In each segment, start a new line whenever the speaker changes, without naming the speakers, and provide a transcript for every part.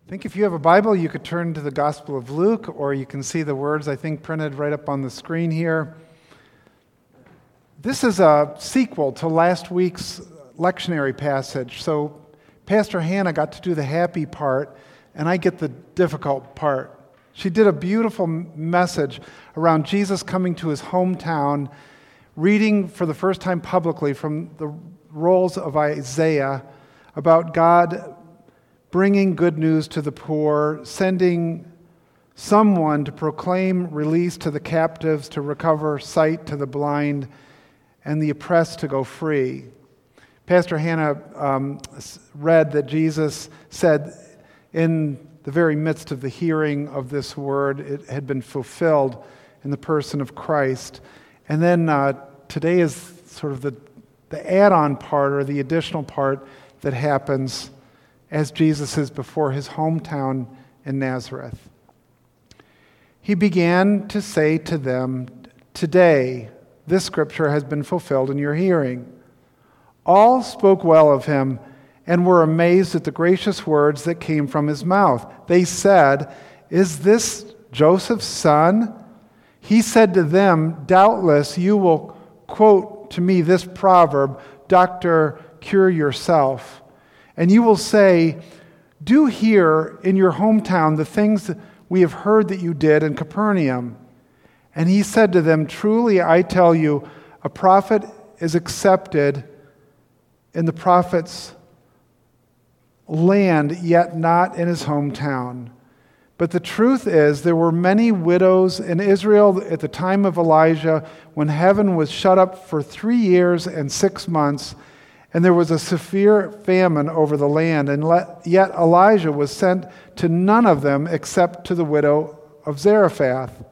I think if you have a Bible, you could turn to the Gospel of Luke, or you can see the words, I think, printed right up on the screen here. This is a sequel to last week's lectionary passage. So Pastor Hannah got to do the happy part, and I get the difficult part. She did a beautiful message around Jesus coming to his hometown, reading for the first time publicly from the rolls of Isaiah about God bringing good news to the poor, sending someone to proclaim release to the captives, to recover sight to the blind, and the oppressed to go free. Pastor Hannah read that Jesus said in the very midst of the hearing of this word, it had been fulfilled in the person of Christ. And then today is sort of the add-on part or the additional part that happens as Jesus is before his hometown in Nazareth. He began to say to them, "Today, this scripture has been fulfilled in your hearing." All spoke well of him and were amazed at the gracious words that came from his mouth. They said, "Is this Joseph's son?" He said to them, "Doubtless you will quote to me this proverb, 'Doctor, cure yourself.' And you will say, 'Do here in your hometown the things that we have heard that you did in Capernaum.' And he said to them, 'Truly I tell you, a prophet is accepted in the prophet's land, yet not in his hometown. But the truth is, there were many widows in Israel at the time of Elijah, when heaven was shut up for 3 years and 6 months, and there was a severe famine over the land, and yet Elijah was sent to none of them except to the widow of Zarephath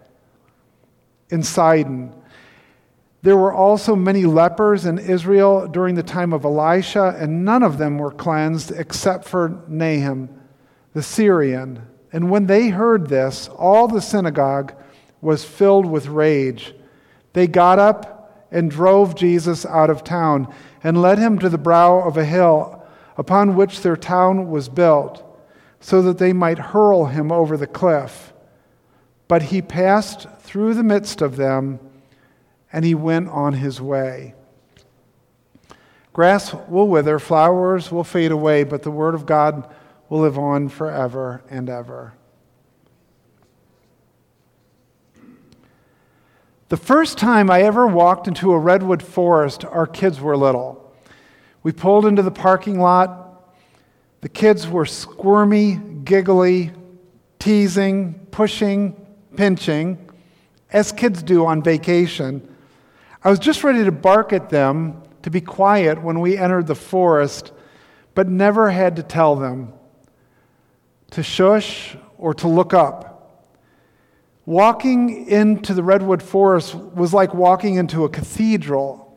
in Sidon. There were also many lepers in Israel during the time of Elisha, and none of them were cleansed except for Naaman the Syrian. And when they heard this, all the synagogue was filled with rage. They got up and drove Jesus out of town and led him to the brow of a hill upon which their town was built, so that they might hurl him over the cliff. But he passed through the midst of them, and he went on his way. Grass will wither, flowers will fade away, but the word of God will live on forever and ever. The first time I ever walked into a redwood forest, our kids were little. We pulled into the parking lot. The kids were squirmy, giggly, teasing, pushing, pinching, as kids do on vacation. I was just ready to bark at them to be quiet when we entered the forest, but never had to tell them to shush or to look up. Walking into the redwood forest was like walking into a cathedral.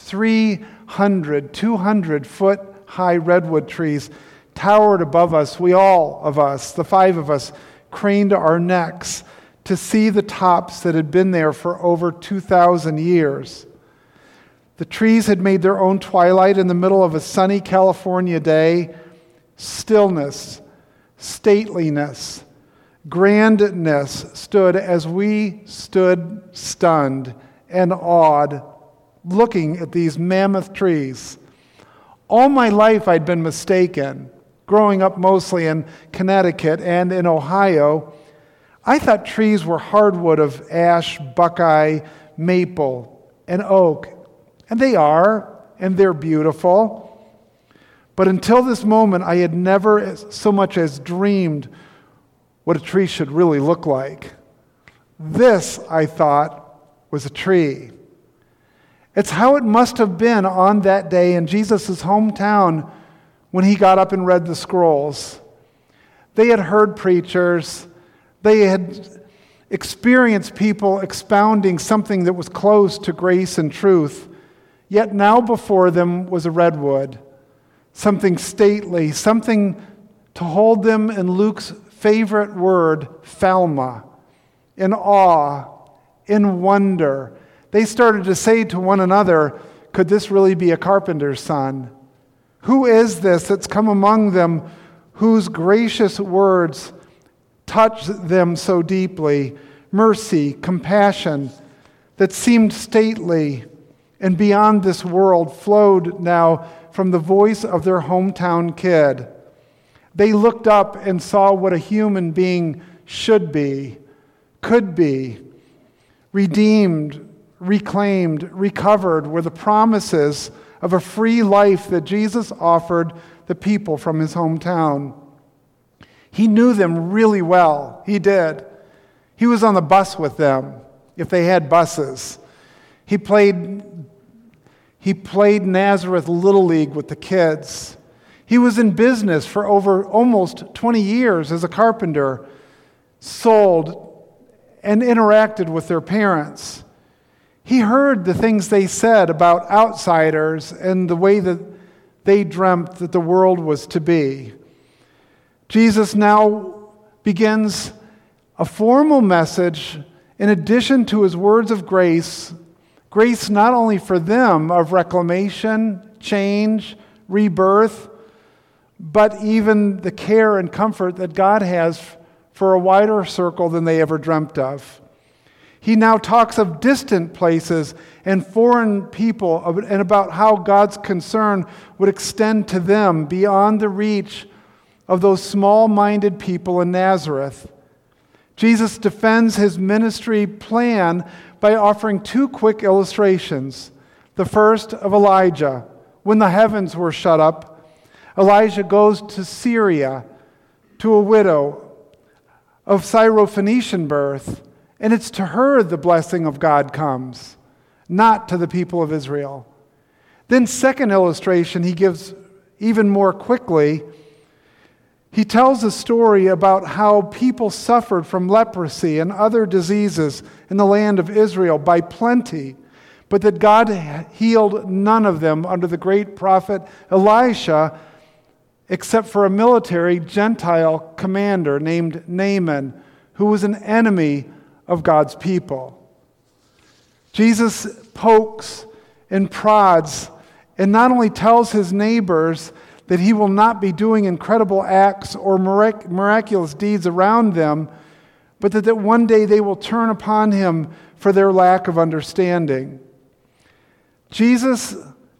300, 200-foot high redwood trees towered above us. All of us, the 5 of us, craned our necks to see the tops that had been there for over 2,000 years. The trees had made their own twilight in the middle of a sunny California day. Stillness, stateliness, grandness stood as we stood stunned and awed, looking at these mammoth trees. All my life I'd been mistaken. Growing up mostly in Connecticut and in Ohio, I thought trees were hardwood of ash, buckeye, maple, and oak. And they are, and they're beautiful. But until this moment, I had never so much as dreamed what a tree should really look like. This, I thought, was a tree. It's how it must have been on that day in Jesus' hometown when he got up and read the scrolls. They had heard preachers. They had experienced people expounding something that was close to grace and truth. Yet now before them was a redwood, something stately, something to hold them in Luke's favorite word, Thelma, in awe, in wonder. They started to say to one another, "Could this really be a carpenter's son? Who is this that's come among them whose gracious words touched them so deeply, mercy, compassion that seemed stately and beyond this world flowed now from the voice of their hometown kid. They looked up and saw what a human being should be, could be. Redeemed, reclaimed, recovered were the promises of a free life that Jesus offered the people from his hometown. He knew them really well. He did. He was on the bus with them, if they had buses. He played Nazareth Little League with the kids. He was in business for over almost 20 years as a carpenter, sold and interacted with their parents. He heard the things they said about outsiders and the way that they dreamt that the world was to be. Jesus now begins a formal message in addition to his words of grace not only for them of reclamation, change, rebirth, but even the care and comfort that God has for a wider circle than they ever dreamt of. He now talks of distant places and foreign people and about how God's concern would extend to them beyond the reach of those small-minded people in Nazareth. Jesus defends his ministry plan by offering two quick illustrations. The first of Elijah. When the heavens were shut up, Elijah goes to Syria to a widow of Syrophoenician birth, and it's to her the blessing of God comes, not to the people of Israel. Then second illustration he gives even more quickly. He tells a story about how people suffered from leprosy and other diseases in the land of Israel by plenty, but that God healed none of them under the great prophet Elisha, except for a military Gentile commander named Naaman, who was an enemy of God's people. Jesus pokes and prods and not only tells his neighbors that he will not be doing incredible acts or miraculous deeds around them, but that one day they will turn upon him for their lack of understanding. Jesus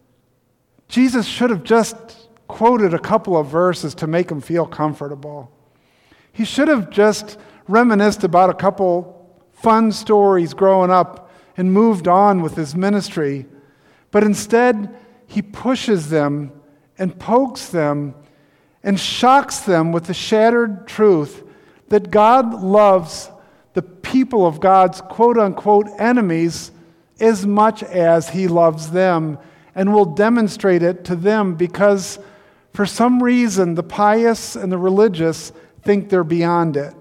should have just quoted a couple of verses to make him feel comfortable. He should have just reminisced about a couple fun stories growing up and moved on with his ministry. But instead, he pushes them and pokes them and shocks them with the shattered truth that God loves the people of God's quote-unquote enemies as much as he loves them, and will demonstrate it to them because for some reason the pious and the religious think they're beyond it.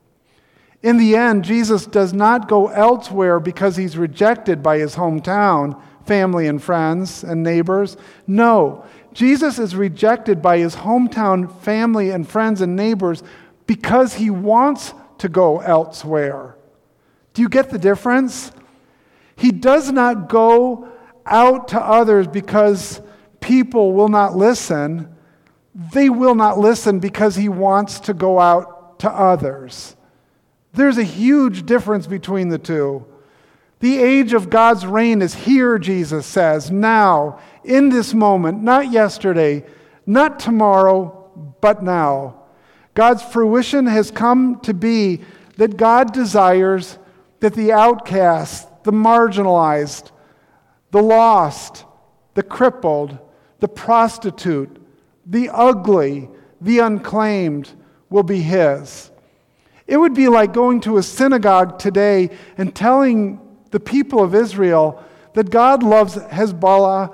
In the end, Jesus does not go elsewhere because he's rejected by his hometown, family and friends and neighbors. No, Jesus is rejected by his hometown, family and friends and neighbors because he wants to go elsewhere. Do you get the difference? He does not go out to others because people will not listen. They will not listen because he wants to go out to others. There's a huge difference between the two. The age of God's reign is here, Jesus says, now, in this moment, not yesterday, not tomorrow, but now. God's fruition has come to be that God desires that the outcast, the marginalized, the lost, the crippled, the prostitute, the ugly, the unclaimed will be his. It would be like going to a synagogue today and telling the people of Israel that God loves Hezbollah,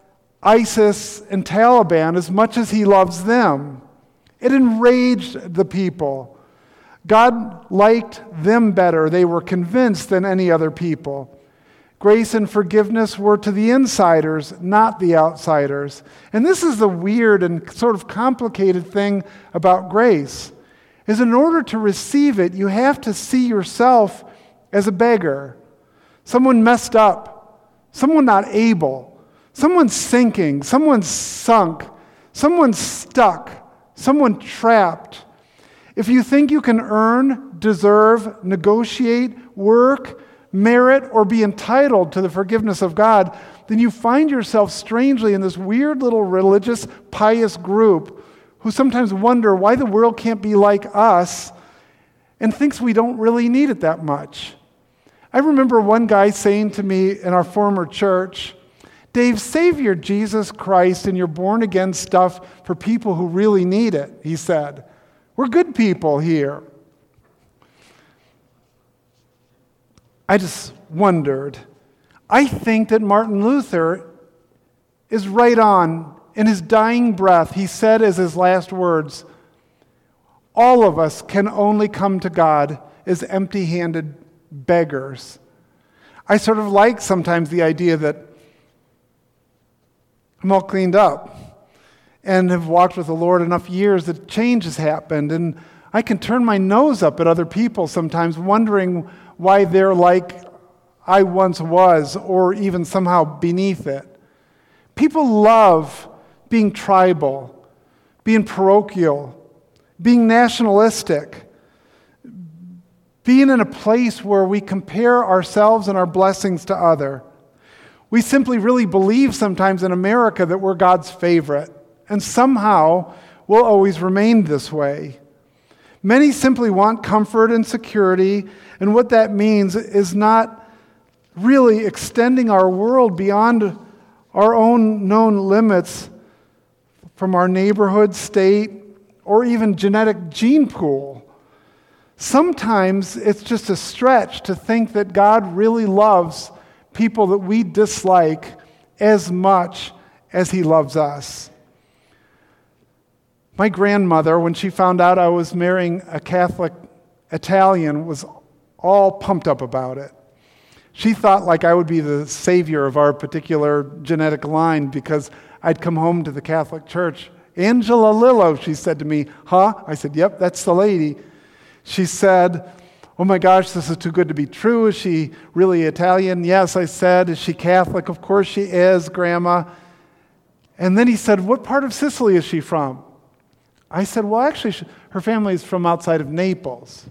ISIS, and Taliban as much as he loves them. It enraged the people. God liked them better, they were convinced, than any other people. Grace and forgiveness were to the insiders, not the outsiders. And this is the weird and sort of complicated thing about grace, is in order to receive it, you have to see yourself as a beggar. Someone messed up, someone not able, someone sinking, someone sunk, someone stuck, someone trapped. If you think you can earn, deserve, negotiate, work, merit, or be entitled to the forgiveness of God, then you find yourself strangely in this weird little religious, pious group who sometimes wonder why the world can't be like us and thinks we don't really need it that much. I remember one guy saying to me in our former church, "Dave, save your Jesus Christ and your born-again stuff for people who really need it," he said. "We're good people here." I just wondered. I think that Martin Luther is right on. In his dying breath, he said as his last words, "All of us can only come to God as empty-handed beggars." I sort of like sometimes the idea that I'm all cleaned up and have walked with the Lord enough years that change has happened, and I can turn my nose up at other people sometimes, wondering why they're like I once was, or even somehow beneath it. People love being tribal, being parochial, being nationalistic, being in a place where we compare ourselves and our blessings to other. We simply really believe sometimes in America that we're God's favorite, and somehow we'll always remain this way. Many simply want comfort and security, and what that means is not really extending our world beyond our own known limits from our neighborhood, state, or even genetic gene pool. Sometimes it's just a stretch to think that God really loves people that we dislike as much as He loves us. My grandmother, when she found out I was marrying a Catholic Italian, was all pumped up about it. She thought like I would be the savior of our particular genetic line because I'd come home to the Catholic Church. "Angela Lillo," she said to me. "Huh?" I said, "Yep, that's the lady." She said, "Oh my gosh, this is too good to be true. Is she really Italian?" "Yes," I said. "Is she Catholic?" "Of course she is, Grandma." And then he said, "What part of Sicily is she from?" I said, "Well, actually, her family is from outside of Naples."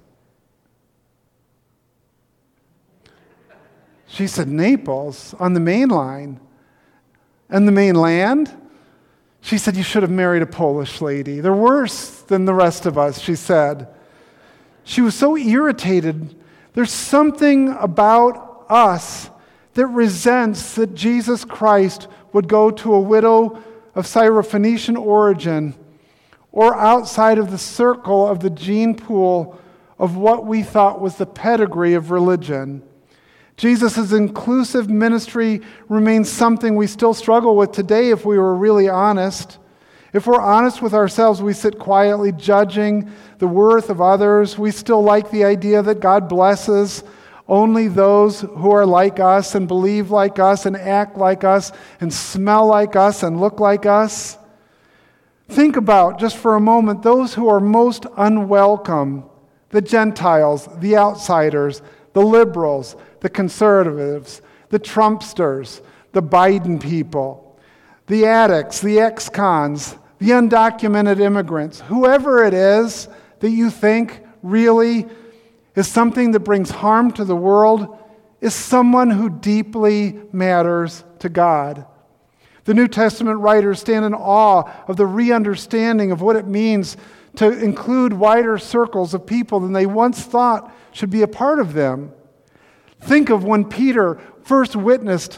She said, "Naples? On the main line? And the mainland?" She said, "You should have married a Polish lady. They're worse than the rest of us," she said. She was so irritated. There's something about us that resents that Jesus Christ would go to a widow of Syrophoenician origin or outside of the circle of the gene pool of what we thought was the pedigree of religion. Jesus' inclusive ministry remains something we still struggle with today if we were really honest. If we're honest with ourselves, we sit quietly judging the worth of others. We still like the idea that God blesses only those who are like us and believe like us and act like us and smell like us and look like us. Think about, just for a moment, those who are most unwelcome: the Gentiles, the outsiders, the liberals, the conservatives, the Trumpsters, the Biden people, the addicts, the ex-cons, the undocumented immigrants, whoever it is that you think really is something that brings harm to the world is someone who deeply matters to God. The New Testament writers stand in awe of the re-understanding of what it means to include wider circles of people than they once thought should be a part of them. Think of when Peter first witnessed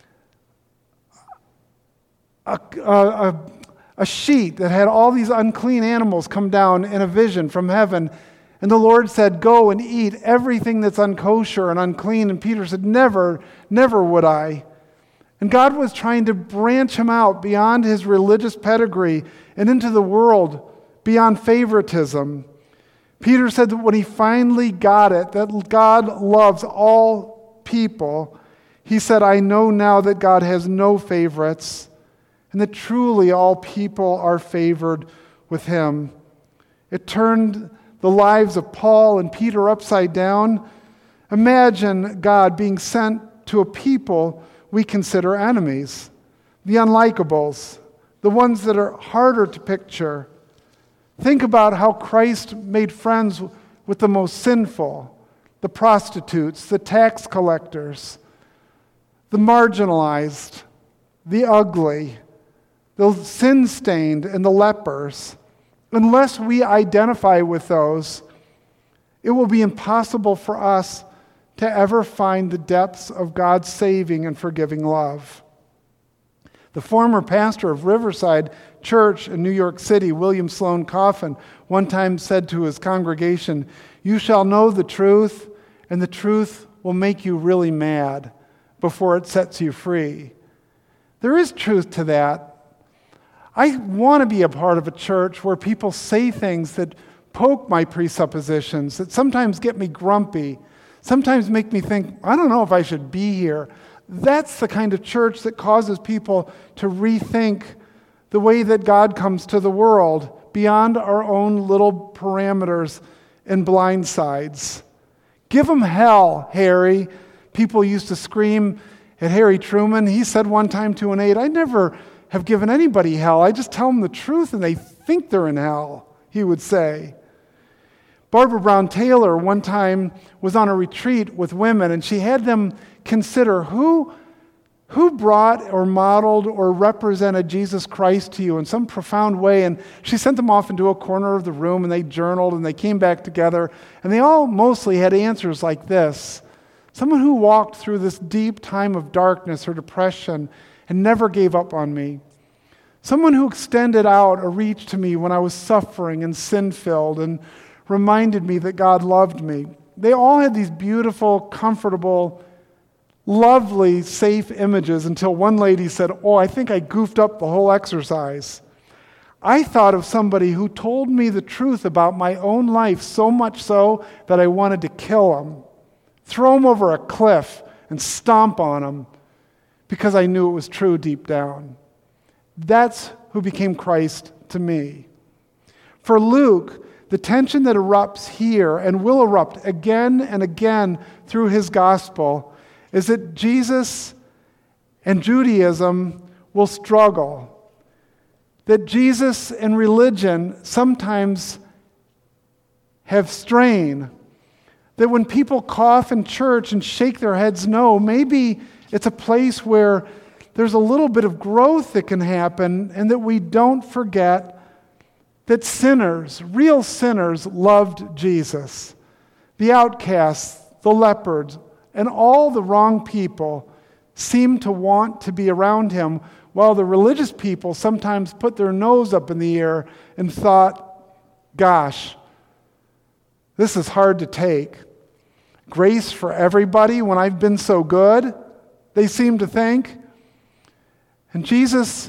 a sheet that had all these unclean animals come down in a vision from heaven. And the Lord said, "Go and eat everything that's unkosher and unclean." And Peter said, "Never, never would I." And God was trying to branch him out beyond his religious pedigree and into the world beyond favoritism. Peter said that when he finally got it, that God loves all people, he said, "I know now that God has no favorites, and that truly all people are favored with him." It turned the lives of Paul and Peter upside down. Imagine God being sent to a people we consider enemies, the unlikables, the ones that are harder to picture. Think about how Christ made friends with the most sinful, the prostitutes, the tax collectors, the marginalized, the ugly, the sin-stained, and the lepers. Unless we identify with those, it will be impossible for us to ever find the depths of God's saving and forgiving love. The former pastor of Riverside Church in New York City, William Sloane Coffin, one time said to his congregation, "You shall know the truth, and the truth will make you really mad before it sets you free." There is truth to that. I want to be a part of a church where people say things that poke my presuppositions, that sometimes get me grumpy, sometimes make me think, I don't know if I should be here. That's the kind of church that causes people to rethink the way that God comes to the world beyond our own little parameters and blind sides. Give them hell, Harry. People used to scream at Harry Truman. He said one time to an aide, "I never have given anybody hell. I just tell them the truth and they think they're in hell," he would say. Barbara Brown Taylor one time was on a retreat with women, and she had them consider who brought or modeled or represented Jesus Christ to you in some profound way. And she sent them off into a corner of the room, and they journaled, and they came back together, and they all mostly had answers like this. Someone who walked through this deep time of darkness or depression and never gave up on me. Someone who extended out a reach to me when I was suffering and sin-filled and reminded me that God loved me. They all had these beautiful, comfortable, lovely, safe images until one lady said, "Oh, I think I goofed up the whole exercise. I thought of somebody who told me the truth about my own life, so much so that I wanted to kill him, throw him over a cliff and stomp on him because I knew it was true deep down." That's who became Christ to me. For Luke, the tension that erupts here and will erupt again and again through his gospel is that Jesus and Judaism will struggle. That Jesus and religion sometimes have strain. That when people cough in church and shake their heads no, maybe it's a place where there's a little bit of growth that can happen, and that we don't forget that sinners, real sinners, loved Jesus. The outcasts, the lepers, and all the wrong people seemed to want to be around him, while the religious people sometimes put their nose up in the air and thought, "Gosh, this is hard to take. Grace for everybody when I've been so good," they seem to think. And Jesus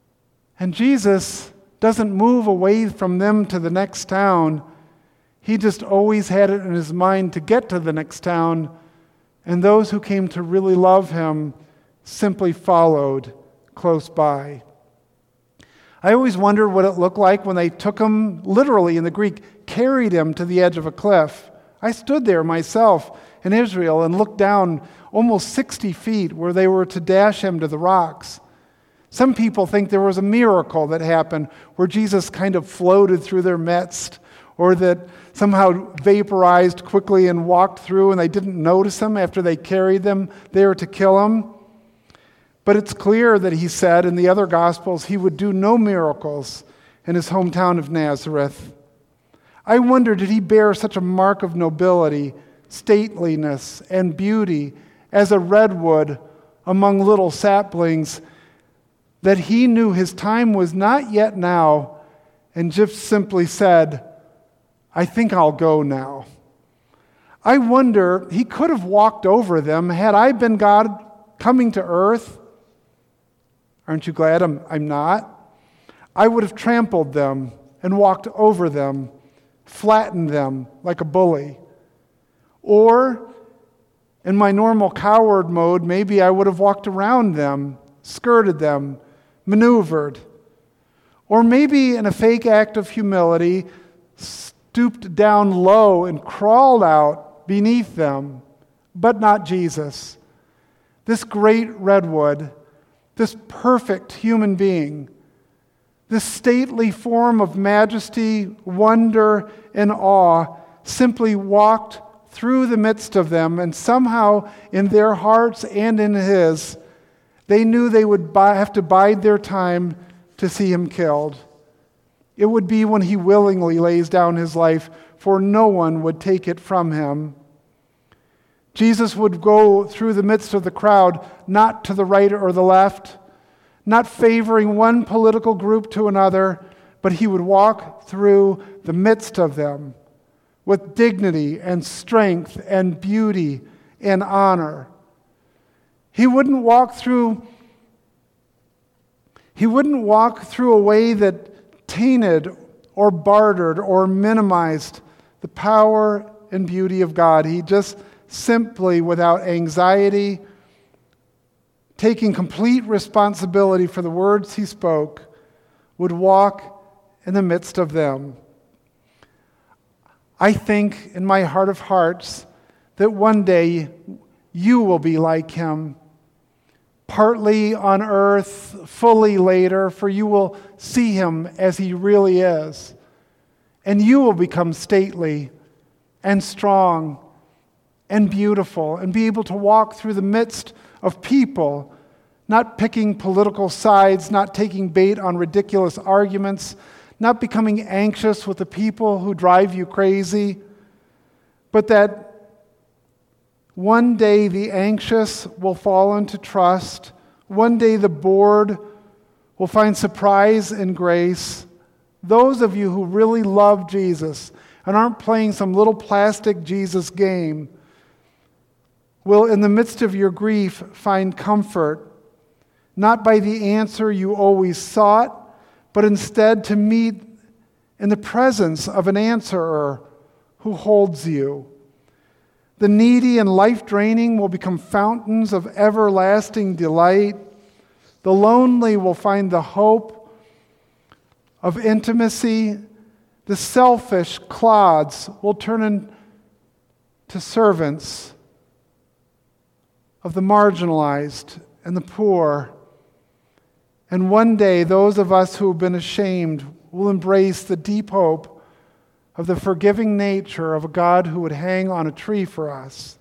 doesn't move away from them to the next town. He just always had it in his mind to get to the next town, and those who came to really love him simply followed close by. I always wondered what it looked like when they took him, literally in the Greek, carried him to the edge of a cliff. I stood there myself in Israel and looked down almost 60 feet where they were to dash him to the rocks. Some people think there was a miracle that happened where Jesus kind of floated through their midst, or that somehow vaporized quickly and walked through and they didn't notice him after they carried them there to kill him. But it's clear that he said in the other Gospels he would do no miracles in his hometown of Nazareth. I wonder, did he bear such a mark of nobility, stateliness, and beauty as a redwood among little saplings, that he knew his time was not yet now and just simply said, "I think I'll go now"? I wonder, he could have walked over them had I been God coming to earth. Aren't you glad I'm not? I would have trampled them and walked over them, flattened them like a bully. Or, in my normal coward mode, maybe I would have walked around them, skirted them, maneuvered. Or maybe in a fake act of humility, stooped down low and crawled out beneath them, but not Jesus. This great redwood, this perfect human being, This stately form of majesty, wonder, and awe simply walked through the midst of them, and somehow in their hearts and in his, they knew they would have to bide their time to see him killed. It would be when he willingly lays down his life, for no one would take it from him. Jesus would go through the midst of the crowd, not to the right or the left, not favoring one political group to another, but he would walk through the midst of them with dignity and strength and beauty and honor. He wouldn't walk through a way that tainted or bartered or minimized the power and beauty of God. He just simply, without anxiety, taking complete responsibility for the words he spoke, would walk in the midst of them. I think in my heart of hearts that one day you will be like him, partly on earth, fully later, for you will see him as he really is. And you will become stately and strong and beautiful and be able to walk through the midst of people, not picking political sides, not taking bait on ridiculous arguments, not becoming anxious with the people who drive you crazy, but that one day the anxious will fall into trust. One day the bored will find surprise and grace. Those of you who really love Jesus and aren't playing some little plastic Jesus game will, in the midst of your grief, find comfort, not by the answer you always sought, but instead to meet in the presence of an answerer who holds you. The needy and life-draining will become fountains of everlasting delight. The lonely will find the hope of intimacy. The selfish clods will turn into servants of the marginalized and the poor. And one day, those of us who have been ashamed will embrace the deep hope of the forgiving nature of a God who would hang on a tree for us.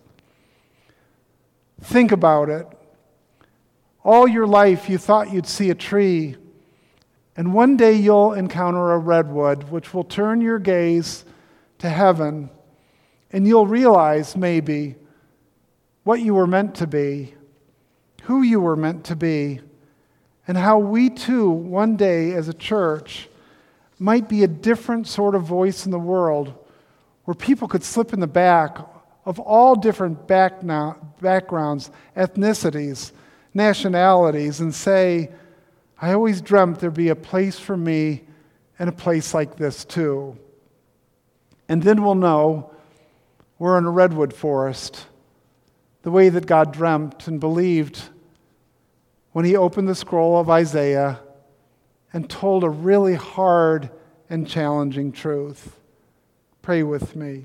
Think about it. All your life you thought you'd see a tree, and one day you'll encounter a redwood which will turn your gaze to heaven, and you'll realize maybe what you were meant to be, who you were meant to be, and how we too, one day as a church, might be a different sort of voice in the world where people could slip in the back of all different backgrounds, ethnicities, nationalities, and say, I always dreamt there'd be a place for me and a place like this too. And then we'll know we're in a redwood forest, the way that God dreamt and believed when he opened the scroll of Isaiah and told a really hard and challenging truth. Pray with me.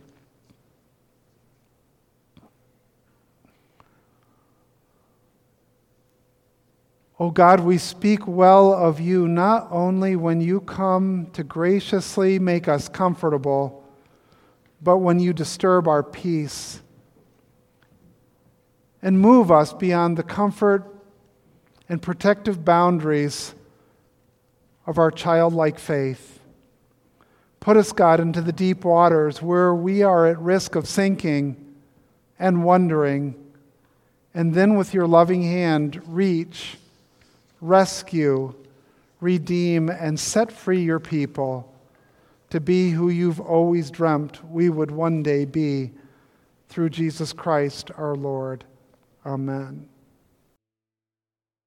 O God, we speak well of you not only when you come to graciously make us comfortable, but when you disturb our peace and move us beyond the comfort and protective boundaries of our childlike faith. Put us, God, into the deep waters where we are at risk of sinking and wondering, and then with your loving hand reach, rescue, redeem, and set free your people to be who you've always dreamt we would one day be through Jesus Christ our Lord. Amen.